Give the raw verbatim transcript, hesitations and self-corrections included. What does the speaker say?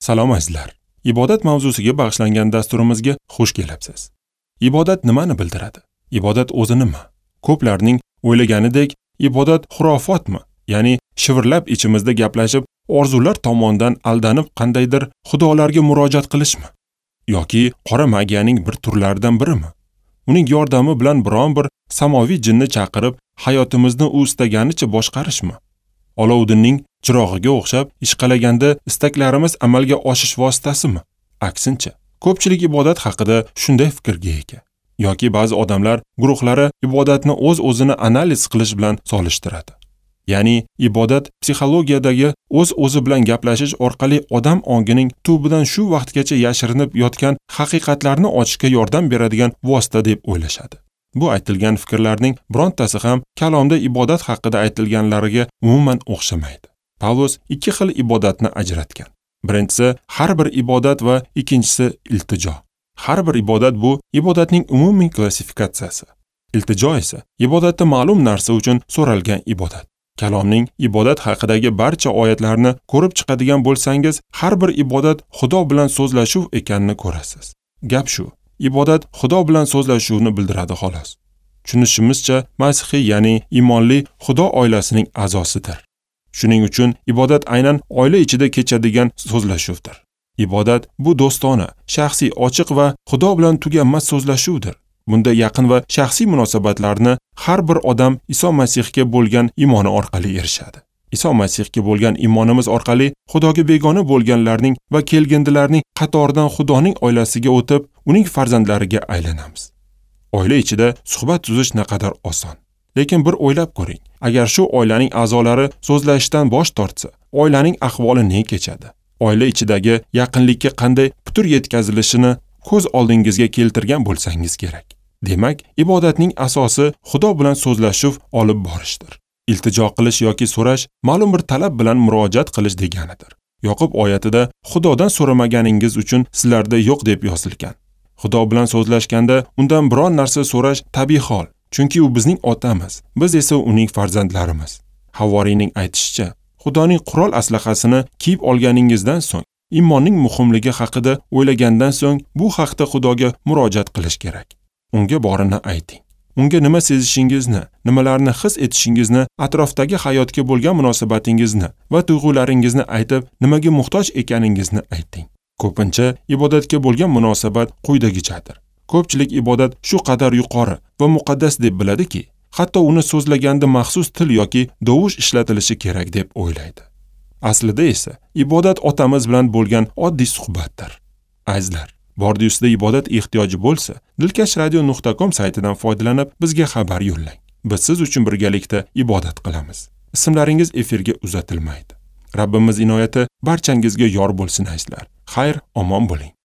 Salom azizlar. Ibodat mavzusiga bag'ishlangan dasturimizga xush kelibsiz. Ibodat nimani bildiradi? Ibodat o'zi nima? Ko'plarning o'ylaganidek ibodat xurofotmi? Ya'ni shivirlab ichimizda gaplashib, orzular tomonidan aldanib qandaydir xudolarga murojaat qilishmi? Yoki qora magiyaning bir turlaridan birimi? Uning yordami bilan biron bir samoviy jinni chaqirib, hayotimizni u istaganicha boshqarishmi? Olovdinning chirog'iga o'xshab ishqalaganda istaklarimiz amalga oshish vositasimi? Aksincha, ko'pchilik ibodat haqida shunday fikrga ega. Yoki ba'zi odamlar guruhlari ibodatni o'z-o'zini analiz qilish bilan solishtiradi. Ya'ni ibodat psixologiyadagi o'z-o'zi bilan gaplashish orqali odam ongining tubidan shu vaqtgacha yashirinib yotgan haqiqatlarni ochishga yordam beradigan vosita deb o'ylashadi. Bu aytilgan fikrlarning birontasi ham kalomda ibodat haqida aytilganlariga umuman o'xshamaydi. Pavlus ikki xil ibodatni ajratgan. Birinchisi har bir ibodat va ikkinchisi iltijo. Har bir ibodat bu ibodatning umumiy klassifikatsiyasi. Iltijo esa ibodatda ma'lum narsa uchun so'ralgan ibodat. Kalomning ibodat haqidagi barcha oyatlarni ko'rib chiqadigan bo'lsangiz, har bir ibodat Xudo bilan so'zlashuv ekanini ko'rasiz. Gap shu. Ibodat Xudo bilan so'zlashuvni bildiradi xolos. Tushunishimizcha, Masihiy, ya'ni iymonli Xudo oilasining a'zosidir. Shuning uchun ibodat aynan oila ichida kechadigan so'zlashuvdir. Ibodat bu do'stona, shaxsiy, ochiq va Xudo bilan tuganmas so'zlashuvdir. Bunda yaqin va shaxsiy munosabatlarni har bir odam Iso Masihga bo'lgan iymoni orqali erishadi. Iso Masihga bo'lgan iymonimiz orqali Xudoga begona bo'lganlarning va kelgindilarning qatoridan Xudoning oilasiga o'tib, uning farzandlariga aylanamiz. Oila ichida suhbat tuzish naqadar oson. Lekin bir o'ylab ko'ring, agar shu oilaning a'zolari so'zlashishdan bosh tortsa, oilaning ahvoli ne kechadi? Oila ichidagi yaqinlikka qanday putur yetkazilishini ko'z oldingizga keltirgan bo'lsangiz kerak. Demak, ibodatning asosi Xudo bilan so'zlashuv olib borishdir. Iltijo qilish yoki so'rash ma'lum bir talab bilan murojaat qilish deganidir. Yoqub oyatida Xudodan so'ramaganingiz uchun sizlarda yo'q deb yozilgan. Xudo bilan so'zlashganda undan biron narsa so'rash tabiiy hol, chunki u bizning otamiz, biz esa uning farzandlarimiz. Havoriyning aytishicha, Xudoning qurol aslahasini kiyib olganingizdan so'ng, iymonning muhimligi haqida o'ylagandan so'ng bu haqda Xudoga murojaat qilish kerak. Unga borini ayting. Unga nima sezishingizni, nimalarni his etishingizni, atrofdagi hayotga bo'lgan munosabatingizni va tuyg'ularingizni aytib, nimaga muhtoj ekaningizni ayting. Ko'pincha ibodatga bo'lgan munosabat quyidagichadir. Ko'pchilik ibodat shu qadar yuqori va muqaddas deb biladiki, hatto uni so'zlaganda maxsus til yoki dovush ishlatilishi kerak deb o'ylaydi. Aslida esa ibodat otamiz bilan bo'lgan oddiy suhbatdir. Azizlar, Bordiyusda ibodat ehtiyoji bo'lsa, dilkash radio nuqta com saytidan foydalanib bizga xabar yo'llang. Biz siz uchun birgalikda ibodat qilamiz. Ismlaringiz efirga uzatilmaydi. Rabbimiz inoyati barchangizga yor bo'lsin azizlar. Xayr, omon bo'ling.